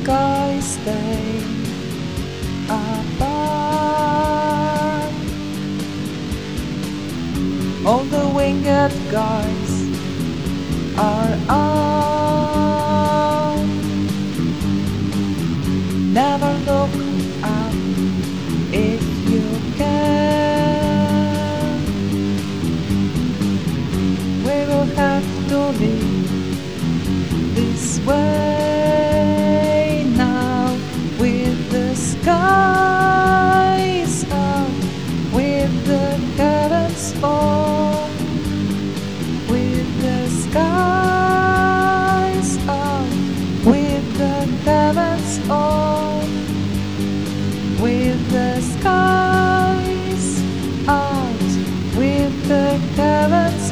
skies stay apart. All the winged guys are out. Never look up if you can. We will have to leave this way now, with the skies out, with the curtains on, with the skies out, with the curtains on, with the skies out, with the curtains